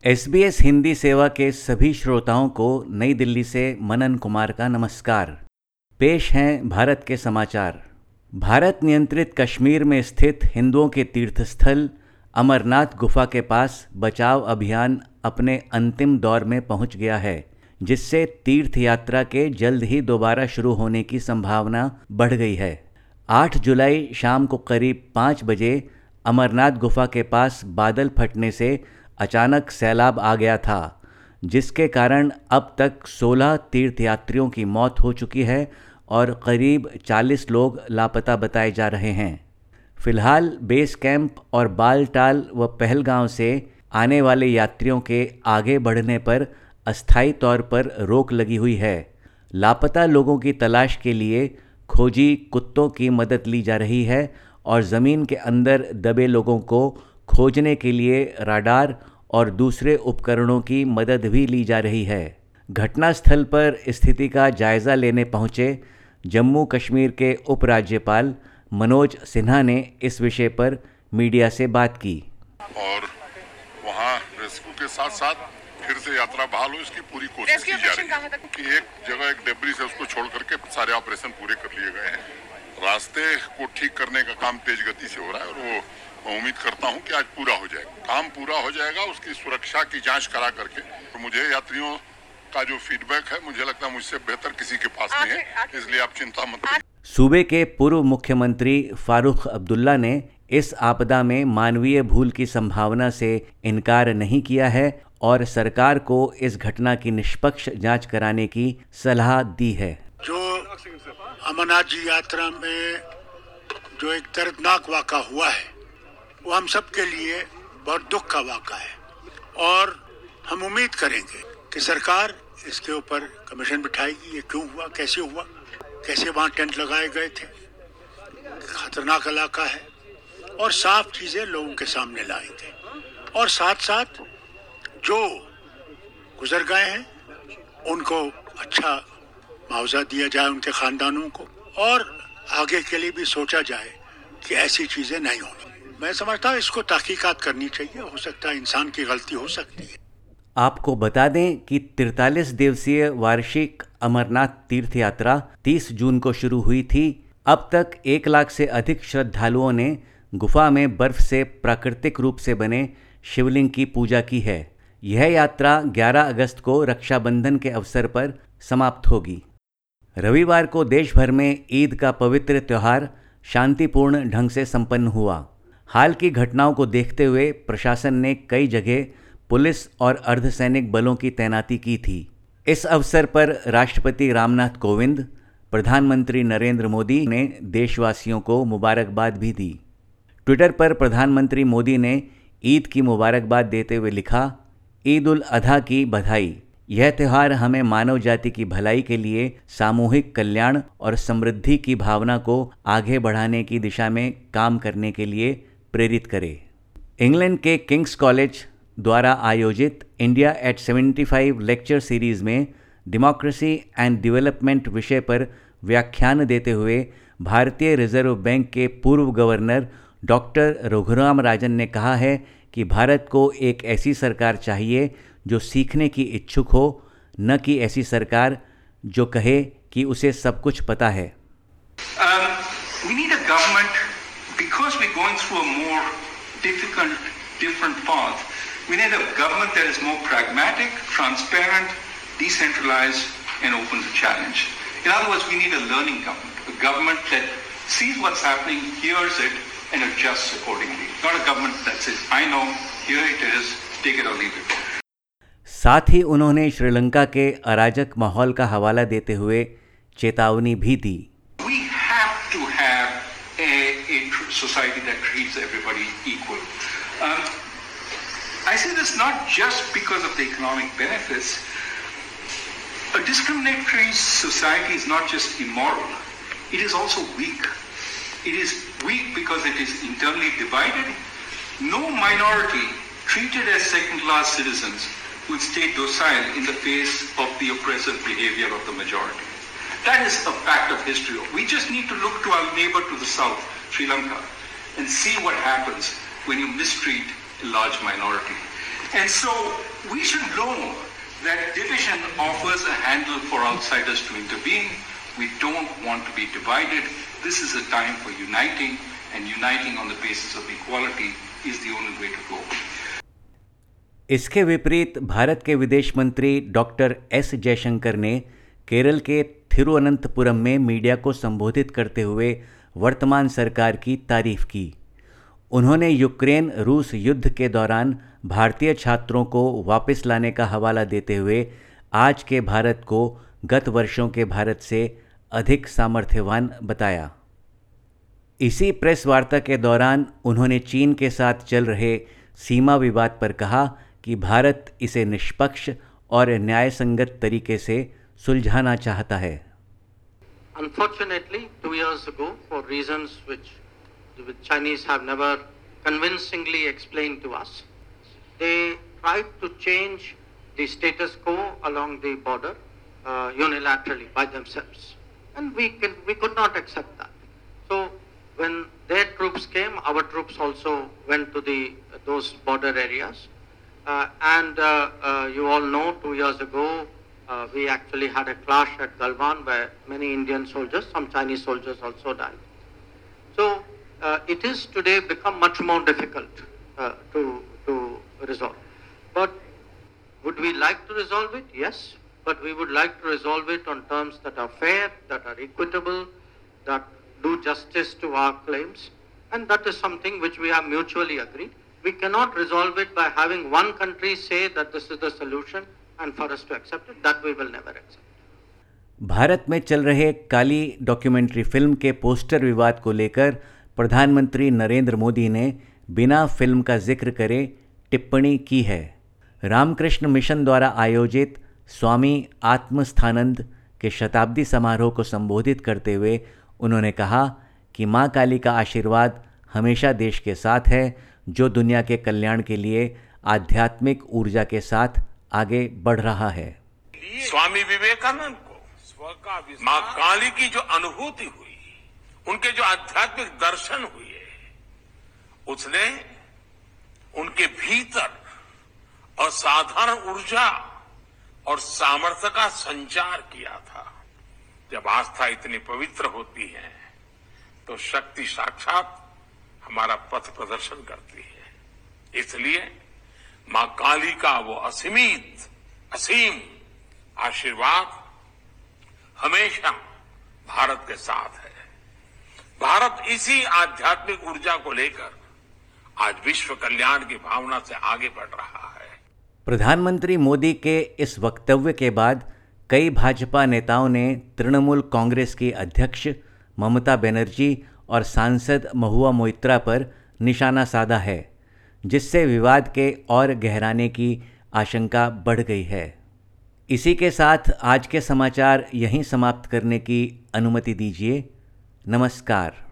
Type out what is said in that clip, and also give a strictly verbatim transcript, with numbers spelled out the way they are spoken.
SBS Hindi सेवा के सभी श्रोताओं को नई दिल्ली से मनन कुमार का नमस्कार। पेश हैं भारत के समाचार। भारत नियंत्रित कश्मीर में स्थित हिंदुओं के तीर्थस्थल अमरनाथ गुफा के पास बचाव अभियान अपने अंतिम दौर में पहुंच गया है, जिससे तीर्थ यात्रा के जल्द ही दोबारा शुरू होने की संभावना बढ़ गई है। आठ जुलाई शाम को करीब पाँच बजे अमरनाथ गुफा के पास बादल फटने से अचानक सैलाब आ गया था, जिसके कारण अब तक सोलह तीर्थयात्रियों की मौत हो चुकी है और करीब चालीस लोग लापता बताए जा रहे हैं। फिलहाल बेस कैंप और बालटाल व पहलगांव से आने वाले यात्रियों के आगे बढ़ने पर अस्थायी तौर पर रोक लगी हुई है। लापता लोगों की तलाश के लिए खोजी कुत्तों की मदद ली जा रही है और ज़मीन के अंदर दबे लोगों को खोजने के लिए राडार और दूसरे उपकरणों की मदद भी ली जा रही है। घटनास्थल पर स्थिति का जायज़ा लेने पहुंचे जम्मू कश्मीर के उपराज्यपाल मनोज सिन्हा ने इस विषय पर मीडिया से बात की और वहां रेस्क्यू के साथ साथ फिर से यात्रा बहाल हो इसकी पूरी कोशिश की जा रही है कि एक जगह एक डेब्रिस है उसको छोड़ करके सारे ऑपरेशन पूरे कर लिए गए हैं। रास्ते को ठीक करने का काम तेज गति से हो रहा है और वो मैं उम्मीद करता हूं कि आज पूरा हो जाएगा। काम पूरा हो जाएगा, उसकी सुरक्षा की जांच करा करके। तो मुझे यात्रियों का जो फीडबैक है मुझे लगता है मुझसे बेहतर किसी के पास नहीं है, इसलिए आप चिंता मत करिए। सूबे के पूर्व मुख्यमंत्री फारूक अब्दुल्ला ने इस आपदा में मानवीय भूल की संभावना से इनकार नहीं किया है और सरकार को इस घटना की निष्पक्ष जांच कराने की सलाह दी है। जो अमरनाथ जी यात्रा में जो एक दर्दनाक वाक़ा हुआ है वो हम सब के लिए बहुत दुख का वाक़ा है और हम उम्मीद करेंगे कि सरकार इसके ऊपर कमीशन बिठाएगी। ये क्यों हुआ, कैसे हुआ, कैसे वहाँ टेंट लगाए गए थे, खतरनाक इलाका है और साफ चीज़ें लोगों के सामने लाएंगे और साथ साथ जो गुजर गए हैं उनको अच्छा मुआवजा दिया जाए उनके ख़ानदानों को और आगे के लिए भी सोचा जाए कि ऐसी चीज़ें नहीं होनी। मैं समझता हूँ इसको तहकीकात करनी चाहिए, हो सकता है इंसान की गलती हो सकती है। आपको बता दें कि तैंतालीस दिवसीय वार्षिक अमरनाथ तीर्थ यात्रा तीस जून को शुरू हुई थी। अब तक एक लाख से अधिक श्रद्धालुओं ने गुफा में बर्फ से प्राकृतिक रूप से बने शिवलिंग की पूजा की है। यह यात्रा ग्यारह अगस्त को रक्षाबंधन के अवसर पर समाप्त होगी। रविवार को देश भर में ईद का पवित्र त्यौहार शांतिपूर्ण ढंग से संपन्न हुआ। हाल की घटनाओं को देखते हुए प्रशासन ने कई जगह पुलिस और अर्धसैनिक बलों की तैनाती की थी। इस अवसर पर राष्ट्रपति रामनाथ कोविंद, प्रधानमंत्री नरेंद्र मोदी ने देशवासियों को मुबारकबाद भी दी। ट्विटर पर प्रधानमंत्री मोदी ने ईद की मुबारकबाद देते हुए लिखा, ईद उल अधा की बधाई। यह त्यौहार हमें मानव जाति की भलाई के लिए सामूहिक कल्याण और समृद्धि की भावना को आगे बढ़ाने की दिशा में काम करने के लिए प्रेरित करे। इंग्लैंड के किंग्स कॉलेज द्वारा आयोजित इंडिया एट पचहत्तर लेक्चर सीरीज़ में डेमोक्रेसी एंड डेवलपमेंट विषय पर व्याख्यान देते हुए भारतीय रिजर्व बैंक के पूर्व गवर्नर डॉक्टर रघुराम राजन ने कहा है कि भारत को एक ऐसी सरकार चाहिए जो सीखने की इच्छुक हो, न कि ऐसी सरकार जो कहे कि उसे सब कुछ पता है। um, we need a government because we're going through a more difficult, different path. We need a government that is more pragmatic, transparent, decentralized, and open to challenge. In other words, we need a learning government, a government that sees what's happening, hears it, and adjusts accordingly. Not a government that says, I know, here it is, take it or leave it. साथ ही उन्होंने श्रीलंका के अराजक माहौल का हवाला देते हुए चेतावनी भी दी। We have to have a, a society that treats everybody equal. Um, I say this not just because of the economic benefits. A discriminatory society is not just immoral, it is also weak. It is weak because it is internally divided. No minority treated as second-class citizens will stay docile in the face of the oppressive behavior of the majority. That is a fact of history. We just need to look to our neighbor to the south, Sri Lanka, and see what happens when you mistreat a large minority. And so We should know that division offers a handle for outsiders to intervene. We don't want to be divided. This is a time for uniting, and uniting on the basis of equality is the only way to go. इसके विपरीत भारत के विदेश मंत्री doctor S Jaishankar ने केरल के थिरुवनंतपुरम में media को संबोधित करते हुए वर्तमान सरकार की तारीफ की। उन्होंने यूक्रेन रूस युद्ध के दौरान भारतीय छात्रों को वापस लाने का हवाला देते हुए आज के भारत को गत वर्षों के भारत से अधिक सामर्थ्यवान बताया। इसी प्रेस वार्ता के दौरान उन्होंने चीन के साथ चल रहे सीमा विवाद पर कहा कि भारत इसे निष्पक्ष और न्यायसंगत तरीके से सुलझाना चाहता है। Unfortunately, two years ago, for reasons which the Chinese have never convincingly explained to us, they tried to change the status quo along the border uh, unilaterally by themselves, and we can we could not accept that. So, when their troops came, our troops also went to the those border areas, uh, and uh, uh, you all know, two years ago. Uh, we actually had a clash at Galwan where many Indian soldiers, some Chinese soldiers also died. So uh, it is today become much more difficult uh, to to resolve. But would we like to resolve it? Yes. But we would like to resolve it on terms that are fair, that are equitable, that do justice to our claims, and that is something which we have mutually agreed. We cannot resolve it by having one country say that this is the solution and for us to accept it. That we will never accept. Bharat में चल रहे Kaali documentary film के poster विवाद को लेकर प्रधानमंत्री नरेंद्र मोदी ने बिना फिल्म का जिक्र करे टिप्पणी की है। रामकृष्ण मिशन द्वारा आयोजित स्वामी आत्मस्थानंद के शताब्दी समारोह को संबोधित करते हुए उन्होंने कहा कि मां काली का आशीर्वाद हमेशा देश के साथ है, जो दुनिया के कल्याण के लिए आध्यात्मिक ऊर्जा के साथ आगे बढ़ रहा है। स्वामी विवेकानंद को मां काली की जो अनुभूति हुई, उनके जो आध्यात्मिक दर्शन हुए, उसने उनके भीतर असाधारण ऊर्जा और सामर्थ्य का संचार किया था। जब आस्था इतनी पवित्र होती है तो शक्ति साक्षात हमारा पथ प्रदर्शन करती है। इसलिए मां काली का वो असीमित असीम आशीर्वाद हमेशा भारत के साथ है। भारत इसी आध्यात्मिक ऊर्जा को लेकर आज विश्व कल्याण की भावना से आगे बढ़ रहा है। प्रधानमंत्री मोदी के इस वक्तव्य के बाद कई भाजपा नेताओं ने तृणमूल कांग्रेस की अध्यक्ष ममता बनर्जी और सांसद महुआ मोइत्रा पर निशाना साधा है, जिससे विवाद के और गहराने की आशंका बढ़ गई है। इसी के साथ आज के समाचार यहीं समाप्त करने की अनुमति दीजिए। नमस्कार।